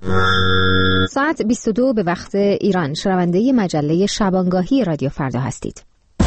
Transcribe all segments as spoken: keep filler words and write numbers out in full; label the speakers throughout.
Speaker 1: ساعت بیست و دو به وقت ایران. شنونده مجله شبانگاهی رادیو فردا هستید.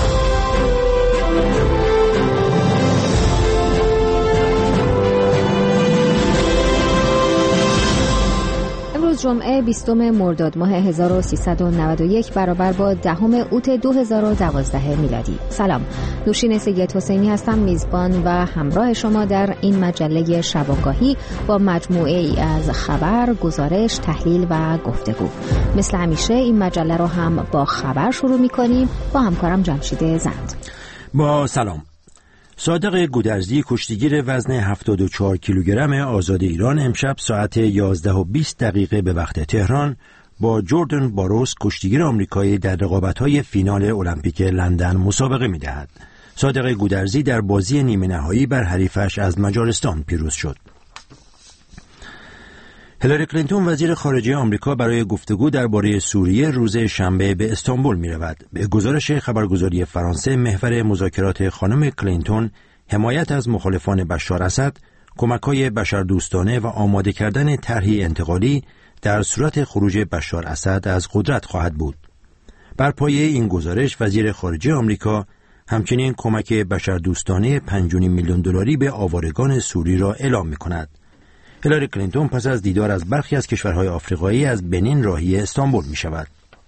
Speaker 1: امروز جمعه بیستم مرداد ماه هزار و سیصد و نود و یک برابر با دهم اوت دو هزار و دوازده میلادی. سلام، نوشین سید حسینی هستم، میزبان و همراه شما در این مجله شبانگاهی با مجموعه ای از خبر، گزارش، تحلیل و گفتگو. مثل همیشه این مجله رو هم با خبر شروع می‌کنیم با همکارم جمشید زند.
Speaker 2: با سلام. صادق گودرزی، کشتیگیر وزن هفتاد و چهار کیلوگرم آزاد ایران، امشب ساعت یازده و بیست دقیقه به وقت تهران با جوردن باروس، کشتیگیر آمریکایی، در رقابت‌های فینال المپیک لندن مسابقه می‌دهد. صادق گودرزی در بازی نیمه نهایی بر حریفش از مجارستان پیروز شد. هیلاری کلینتون، وزیر خارجه آمریکا، برای گفتگو درباره سوریه روز شنبه به استانبول می‌رود. به گزارش خبرگزاری فرانسه، محور مذاکرات خانم کلینتون حمایت از مخالفان بشار اسد، کمک‌های بشردوستانه و آماده کردن طرحی انتقالی در صورت خروج بشار اسد از قدرت خواهد بود. بر پایه این گزارش، وزیر خارجه آمریکا همچنین کمک بشردوستانه پنج و نیم میلیون دلاری به آوارگان سوری را اعلام می‌کند. هیلاری کلینتون پس از دیدار از برخی از کشورهای آفریقایی از بنین راهی استانبول می شود.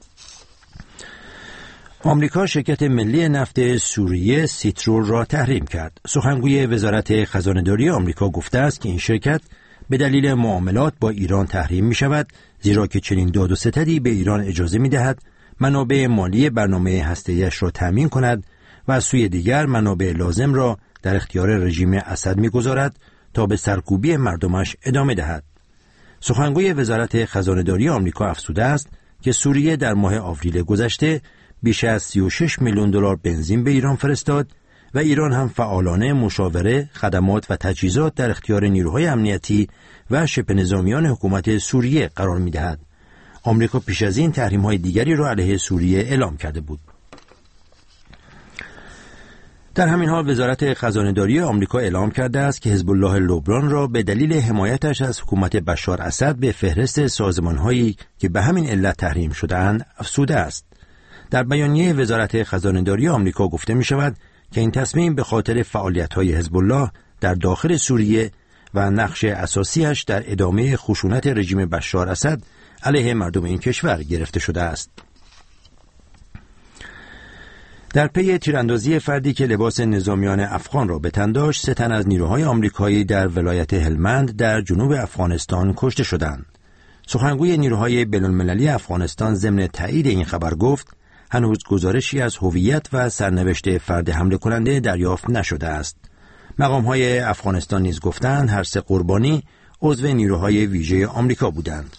Speaker 2: آمریکا شرکت ملی نفت سوریه سیترول را تحریم کرد. سخنگوی وزارت خزانه‌داری آمریکا گفته است که این شرکت به دلیل معاملات با ایران تحریم می شود، زیرا که چنین داد و ستدی به ایران اجازه می دهد منابع مالی برنامه هسته‌ایش را تامین کند و از سوی دیگر منابع لازم را در اختیار رژیم اسد می گذارد تا به سرکوبی مردمش ادامه دهد. سخنگوی وزارت خزانه‌داری آمریکا افزوده است که سوریه در ماه آوریل گذشته بیش از سی و شش میلیون دلار بنزین به ایران فرستاد و ایران هم فعالانه مشاوره، خدمات و تجهیزات در اختیار نیروهای امنیتی و شبه نظامیان حکومت سوریه قرار می‌دهد. آمریکا پیش از این تحریم‌های دیگری را علیه سوریه اعلام کرده بود. در همین حال وزارت خزانه‌داری آمریکا اعلام کرده است که حزب الله لبنان را به دلیل حمایتش از حکومت بشار اسد به فهرست سازمان‌هایی که به همین علت تحریم شده‌اند افزوده است. در بیانیه وزارت خزانه‌داری آمریکا گفته می‌شود که این تصمیم به خاطر فعالیت‌های حزب الله در داخل سوریه و نقش اساسیش در ادامه خشونت رژیم بشار اسد علیه مردم این کشور گرفته شده است. در پی تیراندازی فردی که لباس نظامیان افغان را به تن داشت، سه تن از نیروهای آمریکایی در ولایت هلمند در جنوب افغانستان کشته شدند. سخنگوی نیروهای بین‌المللی افغانستان ضمن تایید این خبر گفت هنوز گزارشی از هویت و سرنوشت فرد حمله کننده دریافت نشده است. مقام‌های افغانستان نیز گفتند هر سه قربانی عضو نیروهای ویژه آمریکا بودند.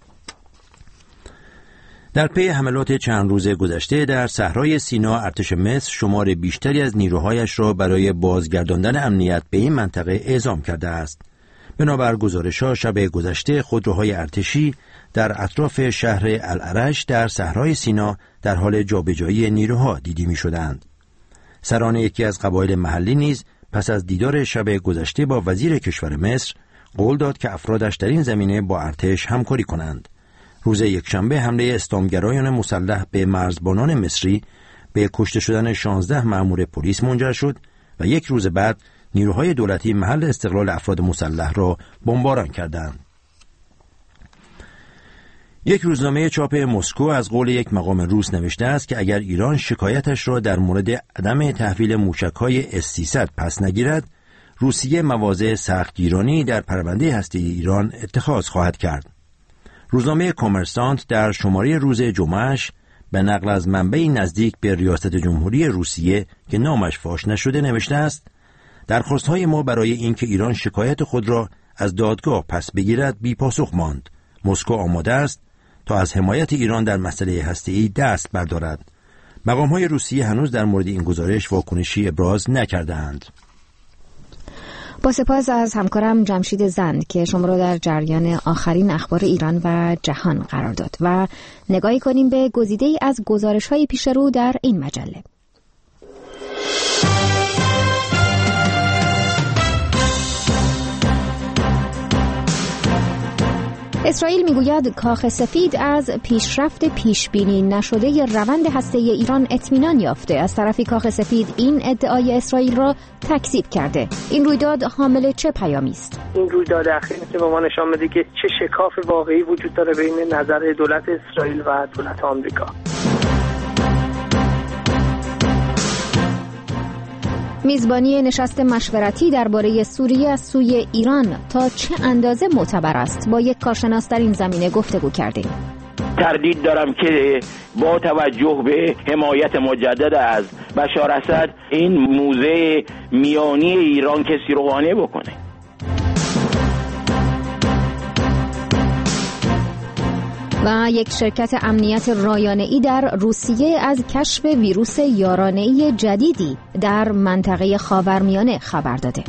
Speaker 2: در پی حملات چند روز گذشته در صحرای سینا، ارتش مصر شمار بیشتری از نیروهایش را برای بازگرداندن امنیت به این منطقه اعزام کرده است. بنابر گزارش‌ها شب گذشته خودروهای ارتشی در اطراف شهر العرش در صحرای سینا در حال جابجایی نیروها دیده می‌شدند. سران یکی از قبایل محلی نیز پس از دیدار شب گذشته با وزیر کشور مصر قول داد که افرادش در این زمینه با ارتش همکاری کنند. روز یکشنبه حمله اسلامگرایان مسلح به مرزبانان مصری به کشته شدن شانزده مأمور پلیس منجر شد و یک روز بعد نیروهای دولتی محل استقلال افراد مسلح را بمباران کردند. یک روزنامه چاپ مسکو از قول یک مقام روس نوشته است که اگر ایران شکایتش را در مورد عدم تحویل موشک‌های اس سیصد پس نگیرد، روسیه مواضع سختگیرانی در پرونده هسته‌ای ایران اتخاذ خواهد کرد. روزنامه کامرسانت در شماره روز جمعه‌اش به نقل از منبعی نزدیک به ریاست جمهوری روسیه که نامش فاش نشده نوشته است: درخواست‌های ما برای اینکه ایران شکایت خود را از دادگاه پس بگیرد بی پاسخ ماند. مسکو آماده است تا از حمایت ایران در مسئله هسته‌ای دست بردارد. مقام‌های روسیه هنوز در مورد این گزارش واکنشی ابراز نکرده‌اند.
Speaker 1: با سپاس از همکارم جمشید زند که شما را در جریان آخرین اخبار ایران و جهان قرار داد و نگاهی کنیم به گزیده‌ای از گزارش‌های پیش رو در این مجله. اسرائیل میگوید کاخ سفید از پیشرفت پیشبینی نشده روند هسته‌ای ایران اطمینان یافته. از طرفی کاخ سفید این ادعای اسرائیل را تکذیب کرده. این رویداد حامل چه پیامی است؟
Speaker 3: این رویداد اخیر که به ما نشان میده که چه شکاف واقعی وجود داره بین نظر دولت اسرائیل و دولت آمریکا.
Speaker 1: میزبانی نشست مشورتی درباره سوریه از سوی ایران تا چه اندازه معتبر است؟ با یک کارشناس در این زمینه گفتگو کردیم.
Speaker 4: تردید دارم که با توجه به حمایت مجدد از بشار اسد این موزه میانی ایران کسی رو قانع بکنه.
Speaker 1: و یک شرکت امنیت رایانه‌ای در روسیه از کشف ویروس یارانه‌ای جدیدی در منطقه خاورمیانه خبر داده.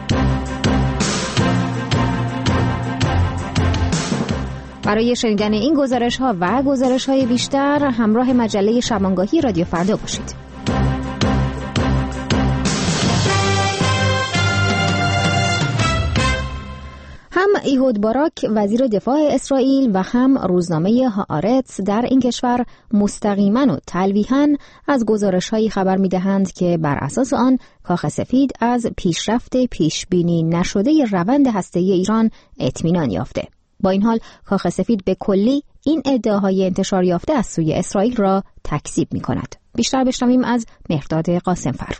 Speaker 1: برای شنیدن این گزارش‌ها و گزارش‌های بیشتر همراه مجله شبانگاهی رادیو فردا باشید. هم ایهود باراک وزیر دفاع اسرائیل و هم روزنامه هآرتس در این کشور مستقیما و تلویحاً از گزارش‌هایی خبر می‌دهند که بر اساس آن کاخ سفید از پیشرفت پیشبینی نشده روند هسته‌ای ایران اطمینان یافته. با این حال کاخ سفید به کلی این ادعاهای انتشار یافته از سوی اسرائیل را تکذیب می‌کند. بیشتر بشنویم از مهرداد قاسمفر.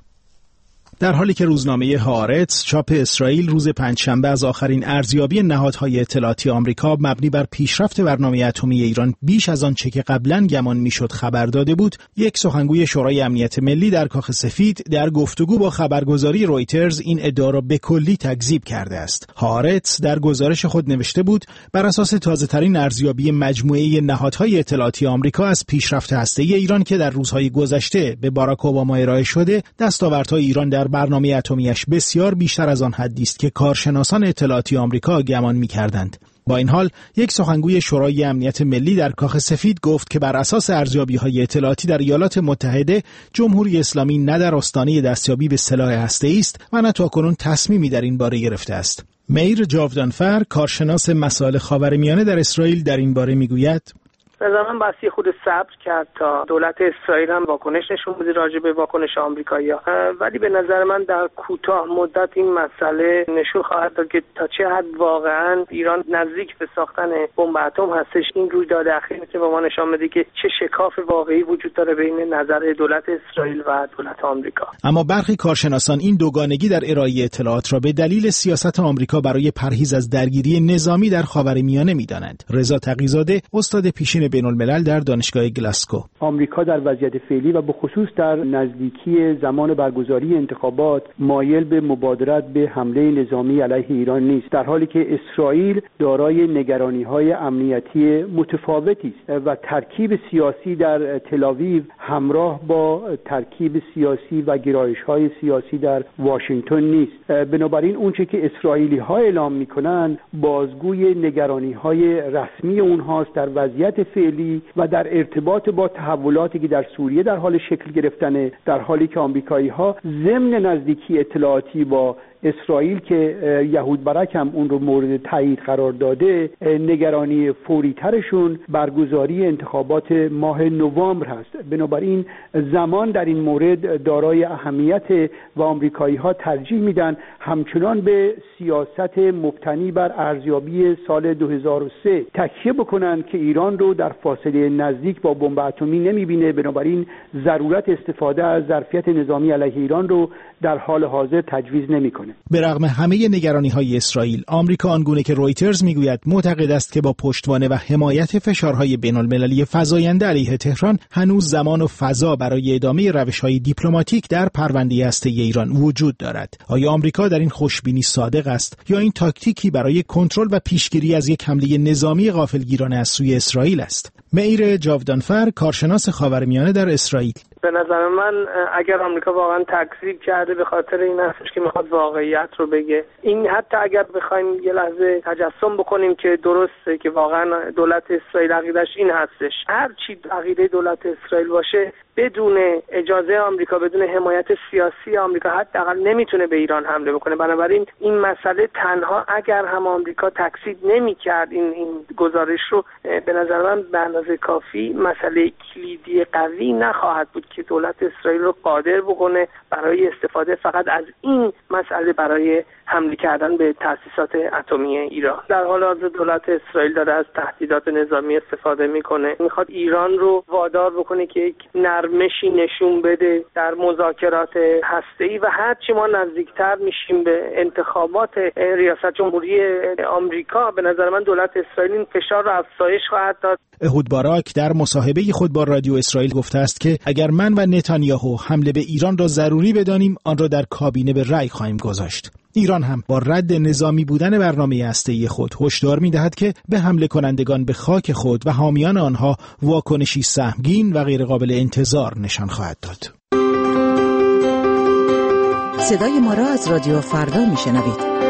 Speaker 5: در حالی که روزنامه هآرتس چاپ اسرائیل روز پنجشنبه از آخرین ارزیابی نهادهای اطلاعاتی آمریکا مبنی بر پیشرفت برنامه اتمی ایران بیش از آنچه که قبلا گمان میشد خبر داده بود، یک سخنگوی شورای امنیت ملی در کاخ سفید در گفتگو با خبرگزاری رویترز این ادعا را به کلی تکذیب کرده است. هآرتس در گزارش خود نوشته بود بر اساس تازه‌ترین ارزیابی مجموعه نهادهای اطلاعاتی آمریکا از پیشرفت هسته‌ای ایران که در روزهای گذشته به باراک اوباما ارائه شده، دستاوردهای ایران در برنامه اتمیش بسیار بیشتر از آن حدی است که کارشناسان اطلاعاتی آمریکا گمان می‌کردند. با این حال یک سخنگوی شورای امنیت ملی در کاخ سفید گفت که بر اساس ارزیابی‌های اطلاعاتی در ایالات متحده، جمهوری اسلامی نه در آستانه دستیابی به سلاح هسته‌ای است و نه تاکنون تصمیمی در این باره گرفته است. میر جاودانفر، کارشناس مسائل خاورمیانه در اسرائیل، در این باره می‌گوید:
Speaker 3: نظر من باید خود صبر کرد تا دولت اسرائیل هم واکنش نشون بده راجع به واکنش آمریکایی‌ها، ولی به نظر من در کوتاه مدت این مسئله نشون خواهد داد که تا چه حد واقعا ایران نزدیک به ساختن بمب اتم هستش. این رویداد اخیر که به ما نشان بده که چه شکاف واقعی وجود داره بین نظر دولت اسرائیل و دولت آمریکا.
Speaker 5: اما برخی کارشناسان این دوگانگی در ارائه اطلاعات را به دلیل سیاست آمریکا برای پرهیز از درگیری نظامی در خاورمیانه می‌دانند. رضا تقی‌زاده، استاد پیشین بین الملل در دانشگاه گلاسکو:
Speaker 6: آمریکا در وضعیت فعلی و به خصوص در نزدیکی زمان برگزاری انتخابات مایل به مبادرت به حمله نظامی علیه ایران نیست، در حالی که اسرائیل دارای نگرانی‌های امنیتی متفاوتی است و ترکیب سیاسی در تل‌آویو همراه با ترکیب سیاسی و گرایش‌های سیاسی در واشنگتن نیست. بنابراین اونچه که اسرائیلی‌ها اعلام می‌کنند بازگوی نگرانی‌های رسمی اونهاست در وضعیت فعلی و در ارتباط با تحولاتی که در سوریه در حال شکل گرفتنه، در حالی که آمریکایی‌ها ضمن نزدیکی اطلاعاتی با اسرائیل که یهود برک هم اون رو مورد تایید قرار داده، نگرانی فوری ترشون برگزاری انتخابات ماه نوامبر هست. بنابراین زمان در این مورد دارای اهمیت و آمریکایی‌ها ترجیح میدن همچنان به سیاست مبتنی بر ارزیابی سال دو هزار و سه تکیه بکنن که ایران رو در فاصله نزدیک با بمب اتمی نمیبینه، بنابراین ضرورت استفاده از ظرفیت نظامی علیه ایران رو در حال حاضر تجویز نمیکنه.
Speaker 5: به رغم همه نگرانی‌های اسرائیل، آمریکا آنگونه که رویترز میگوید معتقد است که با پشتوانه و حمایت فشارهای بین‌المللی فزاینده علیه تهران هنوز زمان و فضا برای ادامه روش‌های دیپلماتیک در پرونده هسته‌ای ایران وجود دارد. آیا آمریکا در این خوشبینی صادق است یا این تاکتیکی برای کنترل و پیشگیری از یک حمله نظامی غافلگیرانه از سوی اسرائیل است؟ میر جاودانفر، کارشناس خاورمیانه در اسرائیل:
Speaker 3: به نظر من اگر آمریکا واقعا تکذیب کرده به خاطر این هستش که میخواد واقعیت رو بگه. این حتی اگر بخوایم یه لحظه تجسم بکنیم که درسته که واقعا دولت اسرائیل عقیده‌اش این هستش، هر چی عقیده دولت اسرائیل باشه بدون اجازه آمریکا، بدون حمایت سیاسی آمریکا حداقل نمیتونه به ایران حمله بکنه. بنابراین این مسئله تنها اگر هم آمریکا تکذیب نمی‌کرد این این گزارش رو، به نظر من به اندازه کافی مسئله کلیدی قوی نخواهد بود که دولت اسرائیل رو قادر بکنه برای استفاده فقط از این مسئله برای حمله کردن به تأسیسات اتمی ایران. در حال حاضر دولت اسرائیل داره از تهدیدات نظامی استفاده میکنه، میخواد ایران رو وادار بکنه که یک نرمشی نشون بده در مذاکرات هسته‌ای و هرچی ما نزدیکتر میشیم به انتخابات ریاست جمهوری آمریکا، به نظر من دولت اسرائیل این فشار رو افزایش خواهد داد.
Speaker 5: احود باراک در مصاحبه خود با رادیو اسرائیل گفته است که اگر من و نتانیاهو حمله به ایران را ضروری بدانیم، آن را در کابینه به رأی خواهیم گذاشت. ایران هم با رد نظامی بودن برنامه هسته‌ای خود هشدار می‌دهد که به حمله کنندگان به خاک خود و حامیان آنها واکنشی سهمگین و غیرقابل انتظار نشان خواهد داد.
Speaker 7: صدای ما را از رادیو فردا می‌شنوید.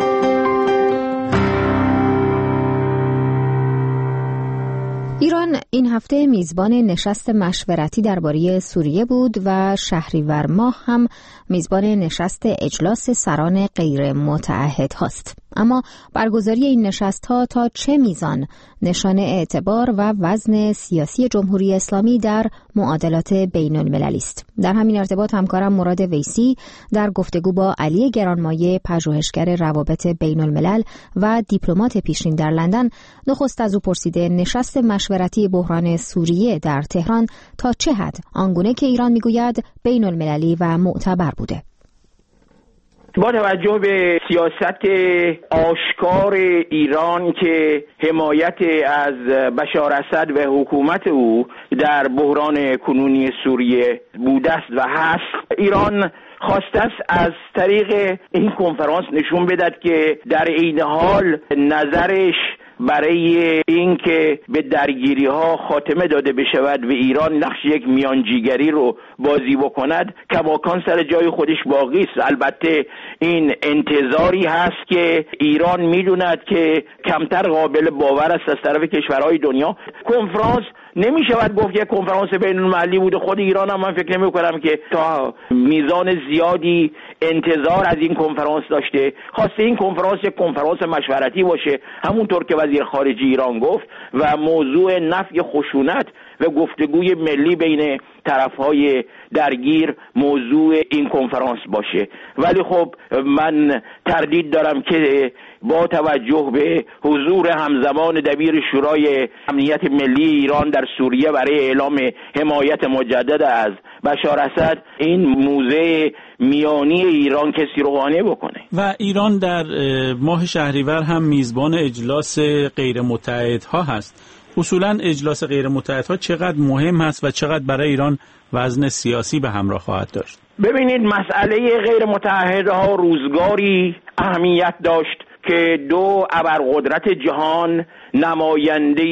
Speaker 1: ایران این هفته میزبان نشست مشورتی درباره سوریه بود و شهریور ماه هم میزبان نشست اجلاس سران غیر متعهد هاست. اما برگزاری این نشست ها تا چه میزان نشانه اعتبار و وزن سیاسی جمهوری اسلامی در معادلات بین المللی است؟ در همین ارتباط همکارم مراد ویسی در گفتگو با علی گرانمایه، پژوهشگر روابط بین الملل و دیپلمات پیشین در لندن، نخست از او پرسیده نشست مشورتی بحران سوریه در تهران تا چه حد آنگونه که ایران میگوید بین المللی و معتبر بوده.
Speaker 4: با توجه به سیاست آشکار ایران که حمایت از بشار اسد و حکومت او در بحران کنونی سوریه بوده است و هست، ایران خواسته است از طریق این کنفرانس نشون بدهد که در این حال نظرش برای اینکه به درگیری ها خاتمه داده بشود و ایران نقش یک میانجیگری رو بازی بکند کماکان سر جای خودش باقی است. البته این انتظاری هست که ایران میدوند که کمتر قابل باور است از طرف کشورهای دنیا. کنفرانس نمی شود گفت یک کنفرانس بین المللی بوده. خود ایران هم من فکر نمی کنم که تا میزان زیادی انتظار از این کنفرانس داشته. خواسته این کنفرانس یک کنفرانس مشورتی باشه، همونطور که وزیر خارجه ایران گفت، و موضوع نفی خشونت و گفتگوی ملی بین طرفهای درگیر موضوع این کنفرانس باشه. ولی خب من تردید دارم که با توجه به حضور همزمان دبیر شورای امنیت ملی ایران در سوریه برای اعلام حمایت مجدد از بشار اسد، این موزه میانی ایران کسی رو قانع بکنه.
Speaker 8: و ایران در ماه شهریور هم میزبان اجلاس غیر متحدها هست. اصولا اجلاس غیر متحدها چقدر مهم هست و چقدر برای ایران وزن سیاسی به همراه خواهد داشت؟
Speaker 4: ببینید، مسئله غیر متحدها روزگاری اهمیت داشت که دو ابرقدرت جهان نماینده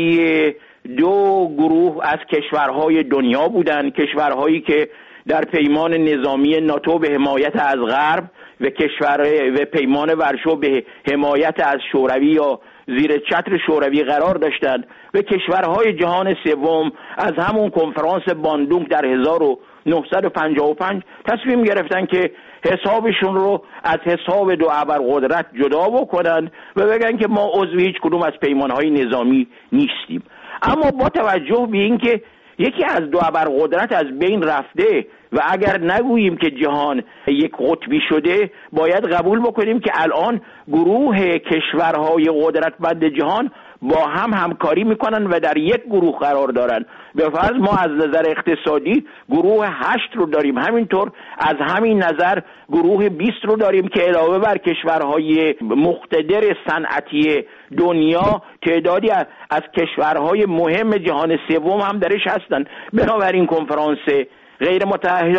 Speaker 4: دو گروه از کشورهای دنیا بودند، کشورهایی که در پیمان نظامی ناتو به حمایت از غرب و کشور و پیمان ورشو به حمایت از شوروی یا زیر چتر شوروی قرار داشتند و کشورهای جهان سوم از همون کنفرانس باندونگ در هزار و نهصد و پنجاه و پنج تصمیم گرفتن که حسابشون رو از حساب دو ابرقدرت جدا بکنن و بگن که ما عضو هیچ کدوم از پیمانهای نظامی نیستیم. اما با توجه به این که یکی از دو ابرقدرت از بین رفته و اگر نگوییم که جهان یک قطبی شده، باید قبول بکنیم که الان گروه کشورهای قدرتمند جهان با هم همکاری میکنن و در یک گروه قرار دارن. به فرض ما از نظر اقتصادی گروه هشت رو داریم، همینطور از همین نظر گروه بیست رو داریم که علاوه بر کشورهای مقتدر صنعتی دنیا تعدادی از کشورهای مهم جهان سوم هم درش هستن. بنابراین کنفرانس غیر متحدها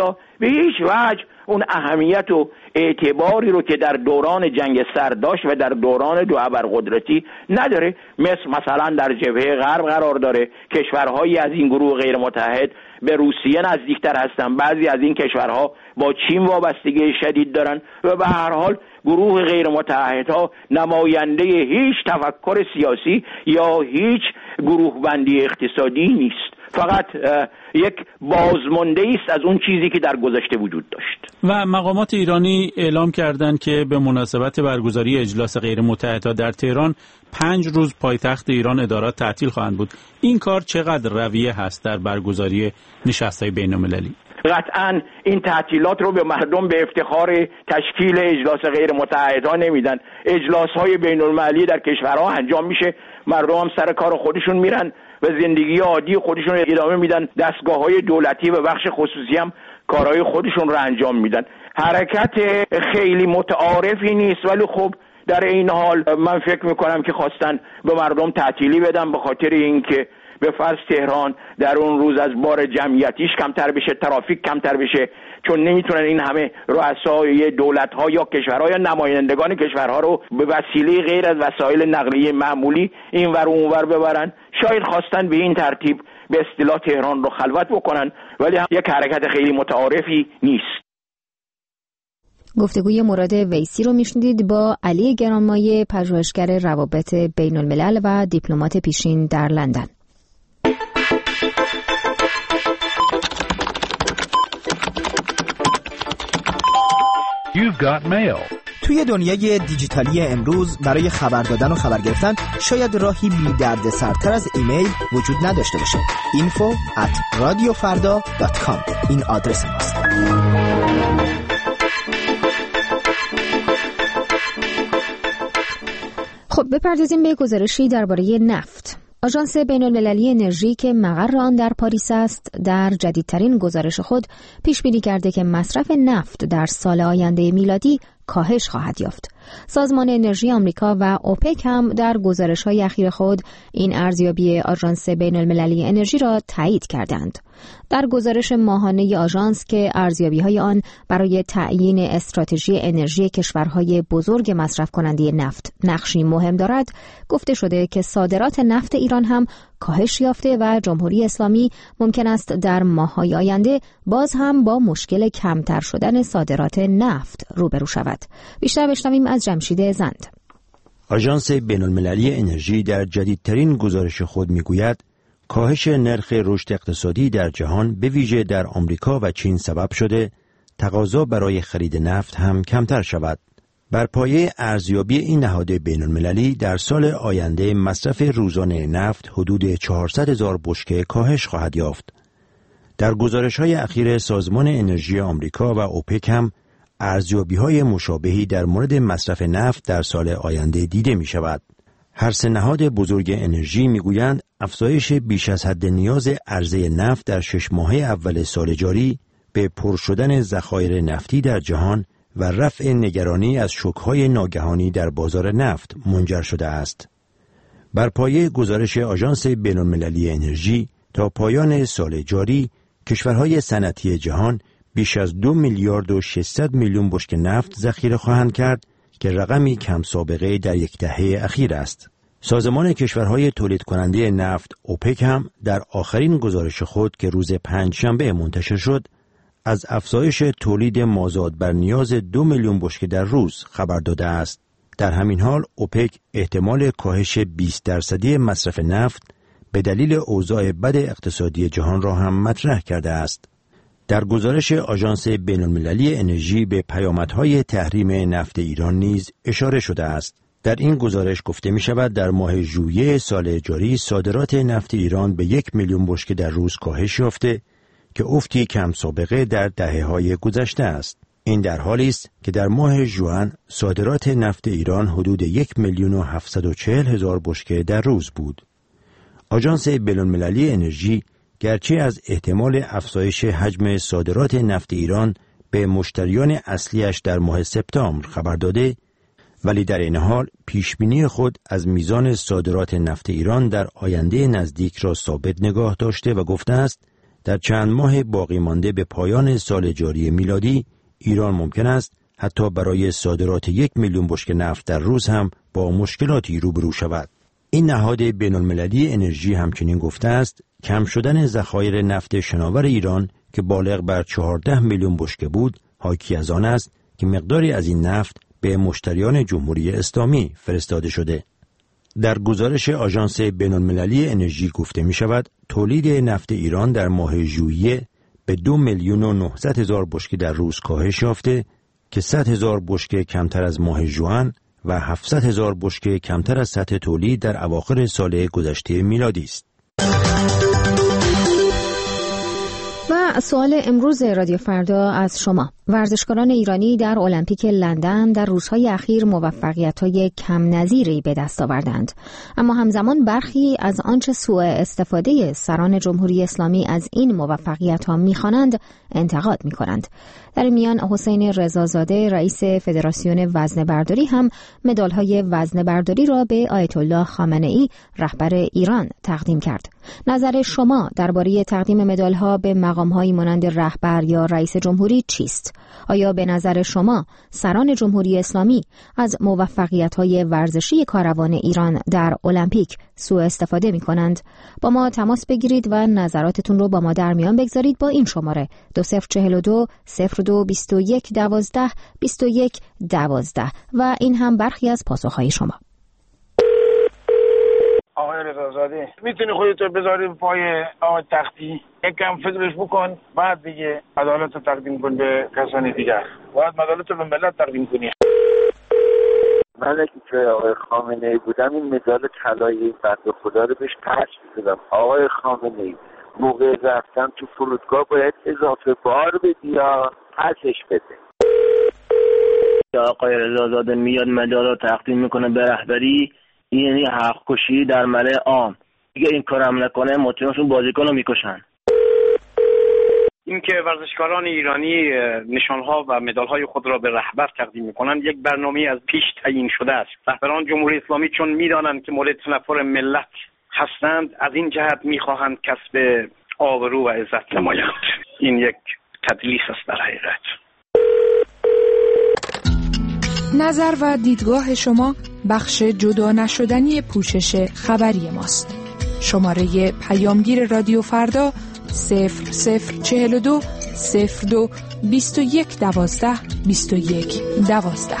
Speaker 4: به هیچ وجه اون اهمیت و اعتباری رو که در دوران جنگ سرد داشت و در دوران دو ابرقدرتی نداره. مثل مثلا در جبهه غرب قرار داره، کشورهایی از این گروه غیر متحد به روسیه نزدیکتر هستن، بعضی از این کشورها با چین وابستگی شدید دارن و به هر حال گروه غیر متحدها نماینده هیچ تفکر سیاسی یا هیچ گروه بندی اقتصادی نیست، فقط یک بازمانده است از اون چیزی که در گذشته وجود داشت.
Speaker 8: و مقامات ایرانی اعلام کردند که به مناسبت برگزاری اجلاس غیر متحدها در تهران پنج روز پایتخت ایران ادارات تعطیل خواهند بود. این کار چقدر رویه هست در برگزاری نشست‌های بین‌المللی؟
Speaker 4: قطعاً این تعطیلات رو به مردم به افتخار تشکیل اجلاس غیر متحدها نمیدن. اجلاس‌های بین‌المللی در کشورها انجام میشه، مردم هم سر کار خودشون میرن و زندگی عادی خودشون رو ادامه میدن، دستگاه‌های دولتی و بخش خصوصی هم کارهای خودشون رو انجام میدن. حرکت خیلی متعارفی نیست، ولی خب در این حال من فکر میکنم که خواستن به مردم تعطیلی بدن به خاطر اینکه به فرض تهران در اون روز از بار جمعیتیش کمتر بشه، ترافیک کمتر بشه، چون نمیتونن این همه رؤسای دولت‌ها یا کشورها یا نمایندگان کشورها رو به وسیله غیر از وسایل نقلیه معمولی این ور اون ور ببرن. شاید خواستن به این ترتیب به اصطلاح تهران رو خلوت بکنن، ولی یک حرکت خیلی متعارفی نیست.
Speaker 1: گفتگوی مراد ویسی رو میشنیدید با علی گرانمایه، پژوهشگر روابط بین الملل و دیپلمات پیشین در لندن.
Speaker 9: You've got mail.
Speaker 10: توی دنیای دیجیتالی امروز برای خبر دادن و خبر گرفتن شاید راهی بی درد سرتر از ایمیل وجود نداشته باشه. info at radiofarda dot com این آدرس ماست.
Speaker 1: خب بپردازیم به گزارشی درباره نفت. آژانس بین‌المللی انرژی که مقر آن در پاریس است، در جدیدترین گزارش خود پیش بینی کرده که مصرف نفت در سال آینده میلادی کاهش خواهد یافت. سازمان انرژی آمریکا و اوپک هم در گزارش‌های اخیر خود این ارزیابی آژانس بین‌المللی انرژی را تایید کردند. در گزارش ماهانه آژانس که ارزیابی‌های آن برای تعیین استراتژی انرژی کشورهای بزرگ مصرف کننده نفت نقشی مهم دارد، گفته شده که صادرات نفت ایران هم کاهش یافته و جمهوری اسلامی ممکن است در ماه‌های آینده باز هم با مشکل کمتر شدن صادرات نفت روبرو شود. بیشتر بشنویم از جمشید زند.
Speaker 2: آژانس بین‌المللی انرژی در جدیدترین گزارش خود میگوید کاهش نرخ رشد اقتصادی در جهان به ویژه در آمریکا و چین سبب شده تقاضا برای خرید نفت هم کمتر شود. بر پایه ارزیابی این نهاد بین‌المللی در سال آینده مصرف روزانه نفت حدود چهارصد هزار بشکه کاهش خواهد یافت. در گزارش‌های اخیر سازمان انرژی آمریکا و اوپک هم ارزیابی‌های مشابهی در مورد مصرف نفت در سال آینده دیده می‌شود. هر سه نهاد بزرگ انرژی میگویند افزایش بیش از حد نیاز عرضه نفت در شش ماهه اول سال جاری به پر شدن ذخایر نفتی در جهان و رفع نگرانی از شوک‌های ناگهانی در بازار نفت منجر شده است. بر پایه گزارش آژانس بین‌المللی انرژی تا پایان سال جاری کشورهای صنعتی جهان بیش از دو میلیارد و ششصد میلیون بشکه نفت ذخیره خواهند کرد که رقمی کم سابقه در یک دهه اخیر است. سازمان کشورهای تولید کننده نفت اوپک هم در آخرین گزارش خود که روز پنجشنبه منتشر شد از افزایش تولید مازاد بر نیاز دو میلیون بشکه در روز خبر داده است. در همین حال اوپک احتمال کاهش بیست درصدی مصرف نفت به دلیل اوضاع بد اقتصادی جهان را هم مطرح کرده است. در گزارش آژانس بین‌المللی انرژی به پیامدهای تحریم نفت ایران نیز اشاره شده است. در این گزارش گفته می شود در ماه ژوئیه سال جاری صادرات نفت ایران به یک میلیون بشکه در روز کاهش یافته که افتی کم سابقه در دهه‌های گذشته است. این در حالی است که در ماه ژوئن صادرات نفت ایران حدود یک میلیون و هفتصد و چهل هزار بشکه در روز بود. آژانس بین‌المللی انرژی گرچه از احتمال افزایش حجم صادرات نفت ایران به مشتریان اصلیش در ماه سپتامبر خبر داده، ولی در این حال پیشبینی خود از میزان صادرات نفت ایران در آینده نزدیک را ثابت نگاه داشته و گفته است در چند ماه باقی مانده به پایان سال جاری میلادی ایران ممکن است حتی برای صادرات یک میلیون بشکه نفت در روز هم با مشکلاتی روبرو شود. این نهاد بین‌المللی انرژی همچنین گفته است کم شدن ذخایر نفت شناور ایران که بالغ بر چهارده میلیون بشکه بود حاکی از آن است که مقداری از این نفت به مشتریان جمهوری اسلامی فرستاده شده. در گزارش آژانس بین‌المللی انرژی گفته می شود تولید نفت ایران در ماه ژوئیه به دو میلیون و نهصد هزار بشکه در روز کاهش یافته که صد هزار بشکه کمتر از ماه ژوئن و هفتصد هزار بشکه کمتر از سطح تولید در اواخر سال گذشته میلادی است.
Speaker 1: و سوال امروز رادیو فردا از شما: ورزشکاران ایرانی در المپیک لندن در روزهای اخیر موفقیت‌های کم نظیری به دست آوردند، اما همزمان برخی از آنچه سوء استفاده سران جمهوری اسلامی از این موفقیت‌ها می‌خوانند انتقاد می‌کنند. در میان حسین رضازاده رئیس فدراسیون وزنه‌برداری هم مدال‌های وزنه‌برداری را به آیت الله خامنه‌ای رهبر ایران تقدیم کرد. نظر شما درباره تقدیم مدال‌ها به مقام‌هایی مانند رهبر یا رئیس جمهوری چیست؟ آیا به نظر شما سران جمهوری اسلامی از موفقیت‌های ورزشی کاروان ایران در المپیک سوء استفاده می‌کنند؟ با ما تماس بگیرید و نظراتتون رو با ما در میان بگذارید با این شماره دو صفر چهل و دو صفر دو بیست و یک دوازده بیست و یک دوازده و این هم برخی از پاسخ‌های شما.
Speaker 11: آقای رضازاده، میتونی خودتو بذاری پای آقای تختی، یکم فکرش بکن، بعد دیگه عدالت رو تقدیم کن به کسانی دیگر. باید عدالت رو به ملت تقدیم کنی.
Speaker 12: من اگه که آقای خامنه‌ای بودم این مدال طلایی بنده خدا رو بهش پس می‌دادم. آقای خامنه‌ای موقع رفتن تو فرودگاه باید اضافه بار بدی یا پسش بده.
Speaker 13: آقای رضازاده میاد مدال رو تقدیم میکنه به رهبری، یعنی حق کشی در ملأ عام. دیگه این کارم نکنه مطمئنشون بازیکن رو میکشن.
Speaker 14: اینکه ورزشکاران ایرانی نشانها و مدالهای خود را به رهبر تقدیم میکنند یک برنامه از پیش تعیین شده است. رهبران جمهوری اسلامی چون میدانند که مورد تنفر ملت هستند، از این جهت میخواهند کسب آبرو و عزت نمایند. این یک تدلیس است در حقیقت.
Speaker 15: نظر و دیدگاه شما بخش جدا نشدنی پوشش خبری ماست. شماره پیامگیر رادیو فردا صفر صفر چهل و دو صفر دو بیست و یک دوازده بیست و یک دوازده.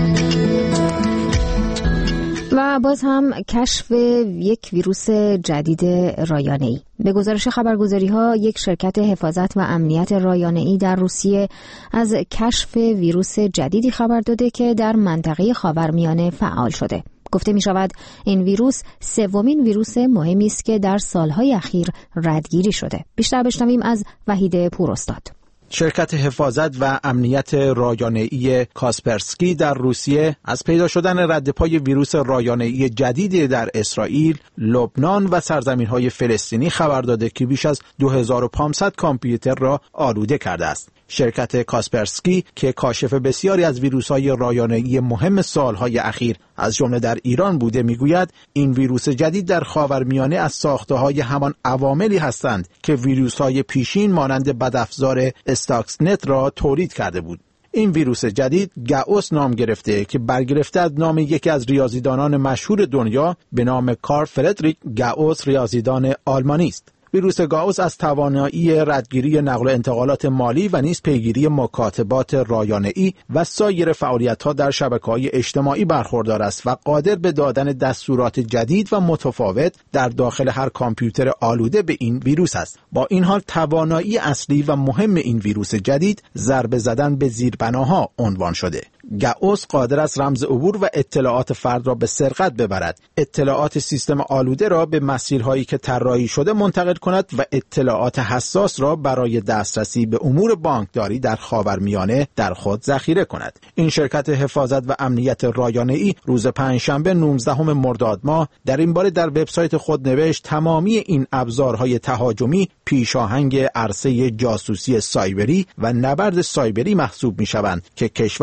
Speaker 1: و باز هم کشف یک ویروس جدید رایانه‌ای. به گزارش خبرگزاری‌ها یک شرکت حفاظت و امنیت رایانه‌ای در روسیه از کشف ویروس جدیدی خبر داده که در منطقه خاورمیانه فعال شده. گفته می شود این ویروس سومین ویروس مهمی است که در سالهای اخیر ردگیری شده. بیشتر بشنویم از وحید پوراستاد.
Speaker 5: شرکت حفاظت و امنیت رایانه‌ای کاسپرسکی در روسیه از پیدا شدن ردپای ویروس رایانه‌ای جدیدی در اسرائیل، لبنان و سرزمین‌های فلسطینی خبر داده که بیش از دو هزار و پانصد کامپیوتر را آلوده کرده است. شرکت کاسپرسکی که کاشف بسیاری از ویروس‌های رایانه‌ای مهم سالهای اخیر از جمله در ایران بوده میگوید این ویروس جدید در خاورمیانه از ساخته‌های همان عواملی هستند که ویروس‌های پیشین مانند بدافزار استاکسنت را تولید کرده بود. این ویروس جدید گائوس نام گرفته که برگرفته از نام یکی از ریاضیدانان مشهور دنیا به نام کارل فردریک گائوس، ریاضیدان آلمانی است. ویروس گائوس از توانایی ردگیری نقل و انتقالات مالی و نیز پیگیری مکاتبات رایانه‌ای و سایر فعالیت‌ها در شبکه‌های اجتماعی برخوردار است و قادر به دادن دستورات جدید و متفاوت در داخل هر کامپیوتر آلوده به این ویروس است. با این حال توانایی اصلی و مهم این ویروس جدید ضربه زدن به زیربناها عنوان شده. گائوس قادر است رمز عبور و اطلاعات فرد را به سرقت ببرد، اطلاعات سیستم آلوده را به مسیرهایی که طراحی شده منتقل کند و اطلاعات حساس را برای دسترسی به امور بانکداری در خاورمیانه در خود ذخیره کند. این شرکت حفاظت و امنیت رایانه‌ای روز پنجشنبه نوزدهم مرداد ماه در این باره در وبسایت خود نوشت تمامی این ابزارهای تهاجمی پیشاهنگ عرصه جاسوسی سایبری و نبرد سایبری محسوب می‌شوند که کشورها می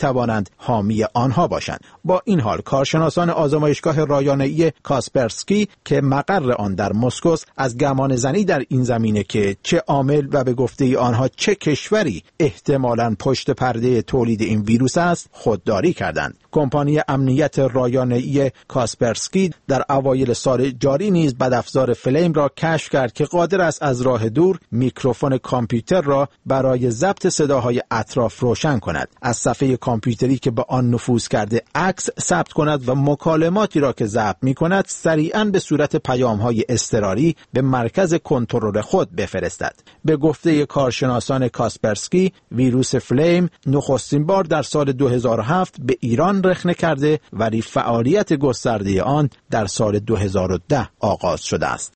Speaker 5: بتوانند حامی آنها باشند. با این حال کارشناسان آزمایشگاه رایانه‌ای کاسپرسکی که مقر آن در مسکوست از گمان زنی در این زمینه که چه عامل و به گفته آنها چه کشوری احتمالاً پشت پرده تولید این ویروس است خودداری کردند. کمپانی امنیت رایانه‌ای کاسپرسکی در اوایل سال جاری نیز بدافزار فلیم را کشف کرد که قادر است از راه دور میکروفون کامپیوتر را برای ضبط صداهای اطراف روشن کند، از صفحه کامپیوتری که به آن نفوذ کرده عکس ثبت کند و مکالماتی را که ضبط می‌کند سریعاً به صورت پیام‌های اضطراری به مرکز کنترل خود بفرستد. به گفته کارشناسان کاسپرسکی، ویروس فلیم نخستین بار در سال دو هزار و هفت به ایران رخنه کرده ولی فعالیت گسترده آن در سال دو هزار و ده آغاز شده است.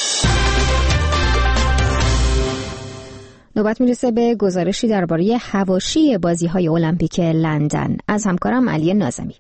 Speaker 1: نوبت میرسه به گزارشی درباره حواشی بازی‌های المپیک لندن از همکارم علی ناظمی.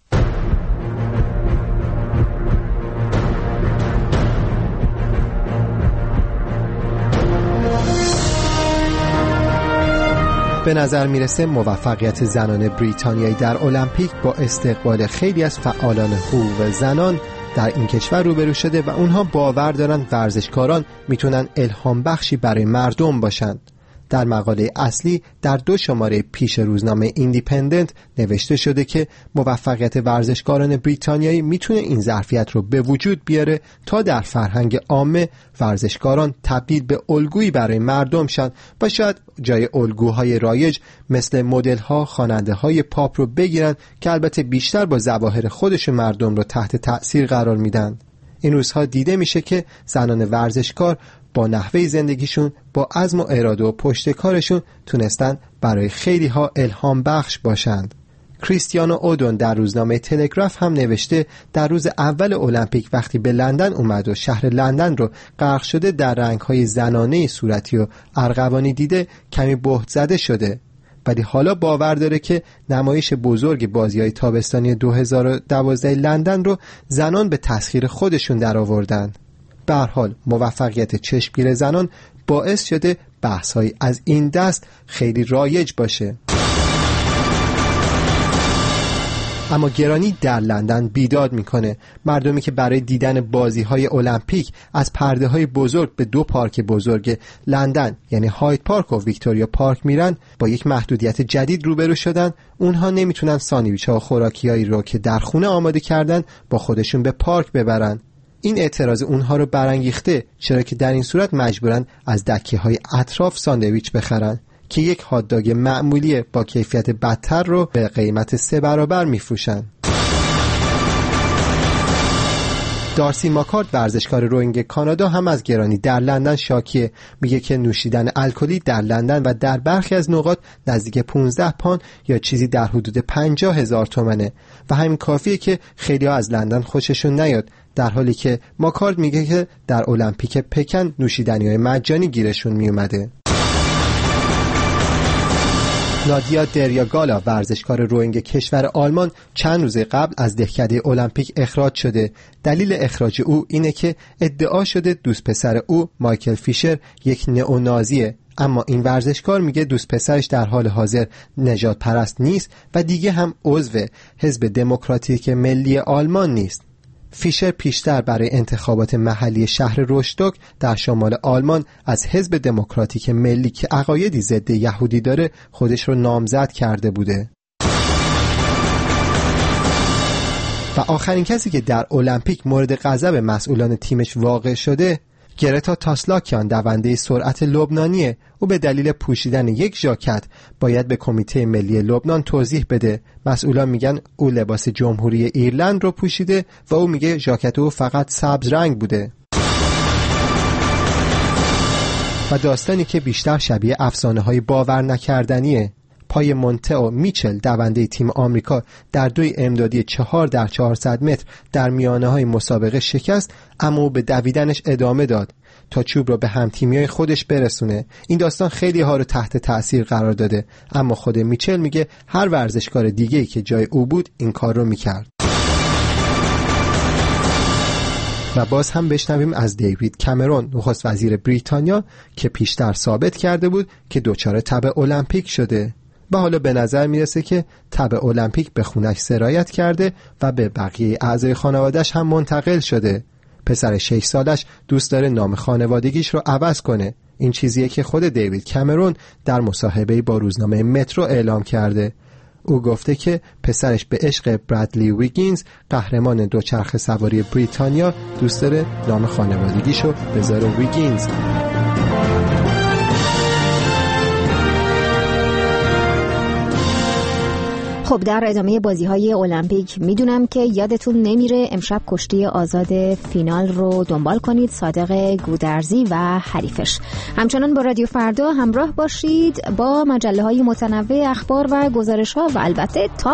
Speaker 16: به نظر میرسه موفقیت زنان بریتانیایی در المپیک با استقبال خیلی از فعالان حقوق زنان در این کشور روبرو شده و اونها باور دارن ورزشکاران میتونن الهام بخشی برای مردم باشند. در مقاله اصلی در دو شماره پیش روزنامه ایندیپندنت نوشته شده که موفقیت ورزشکاران بریتانیایی میتونه این ظرفیت رو به وجود بیاره تا در فرهنگ عامه ورزشکاران تبدیل به الگویی برای مردم شن و شاید جای الگوهای رایج مثل مدل‌ها، خواننده‌های پاپ رو بگیرن که البته بیشتر با ظواهر خودش مردم رو تحت تأثیر قرار میدن. این روزها دیده میشه که زنان ورزشکار با نحوه زندگیشون، با عزم و اراده و پشتکارشون تونستن برای خیلی ها الهام بخش باشند. کریستیانو اودون در روزنامه تلگراف هم نوشته در روز اول المپیک وقتی به لندن اومد و شهر لندن رو غرق شده در رنگ‌های زنانه صورتی و ارغوانی دیده کمی بهت زده شده، ولی حالا باور داره که نمایش بزرگ بازی‌های تابستانی دو هزار و دوازده لندن رو زنان به تسخیر خودشون درآوردن. به هر حال موفقیت چشمگیر زنان باعث شده بحث‌های از این دست خیلی رایج باشه. اما گرانی در لندن بیداد میکنه. مردمی که برای دیدن بازی‌های المپیک از پرده‌های بزرگ به دو پارک بزرگ لندن یعنی هاید پارک و ویکتوریا پارک میرن با یک محدودیت جدید روبرو شدن. اونها نمیتونن ساندویچ‌ها و خوراکیایی رو که در خونه آماده کردن با خودشون به پارک ببرن. این اعتراض اونها رو برانگیخته، چرا که در این صورت مجبورن از دکه‌های اطراف ساندویچ بخرن که یک هات‌داگ معمولی با کیفیت بدتر رو به قیمت سه برابر میفروشن. دارسی ماکارد ورزشکار روینگ کانادا هم از گرانی در لندن شاکیه. میگه که نوشیدن الکلی در لندن و در برخی از نقاط نزدیک پانزده پوند یا چیزی در حدود پنجاه هزار تومنه و همین کافیه که خیلی ها از لندن خوششون نیاد، در حالی که ماکارد میگه که در المپیک پکن نوشیدنی‌های مجانی گیرشون میومده. نادیا دریاگالا ورزشکار روینگ کشور آلمان چند روز قبل از دهکده المپیک اخراج شده. دلیل اخراج او اینه که ادعا شده دوست پسر او مایکل فیشر یک نئونازیه، اما این ورزشکار میگه دوست پسرش در حال حاضر نژاد پرست نیست و دیگه هم عضو حزب دموکراتیک ملی آلمان نیست. فیشر پیشتر برای انتخابات محلی شهر روشتوک در شمال آلمان از حزب دموکراتیک ملی که عقایدی ضد یهودی داره خودش رو نامزد کرده بوده. و آخرین کسی که در المپیک مورد غضب مسئولان تیمش واقع شده گرتا تاسلاکیان دونده سرعت لبنانیه. او به دلیل پوشیدن یک ژاکت باید به کمیته ملی لبنان توضیح بده. مسئولان میگن او لباس جمهوری ایرلند رو پوشیده و او میگه ژاکت او فقط سبز رنگ بوده. و داستانی که بیشتر شبیه افسانه‌های باور نکردنیه. پای مونتئو میچل دونده تیم آمریکا در دوی امدادی چهار در چهارصد متر در میانه‌های مسابقه شکست، اما او به دویدنش ادامه داد تا چوب رو به همتیمیای خودش برسونه. این داستان خیلی ها رو تحت تأثیر قرار داده، اما خود میچل میگه هر ورزشکار دیگه‌ای که جای او بود این کار رو میکرد. و باز هم بشنویم از دیوید کامرون نخست وزیر بریتانیا که پیشتر ثابت کرده بود که دچار تب المپیک شده. و حالا به نظر میرسه که تب المپیک به خونش سرایت کرده و به بقیه اعضای خانواده‌اش هم منتقل شده. پسر شش سالش دوست داره نام خانوادگیش رو عوض کنه. این چیزیه که خود دیوید کامرون در مصاحبه‌ای با روزنامه مترو اعلام کرده. او گفته که پسرش به عشق برادلی ویگینز، قهرمان دوچرخه سواری بریتانیا، دوست داره نام خانوادگیشو بذاره ویگینز.
Speaker 1: خب در ادامه بازی‌های المپیک میدونم که یادتون نمیره امشب کشتی آزاد فینال رو دنبال کنید، صادق گودرزی و حریفش. همچنان با رادیو فردا همراه باشید با مجله‌های متنوع اخبار و گزارش‌ها و البته تا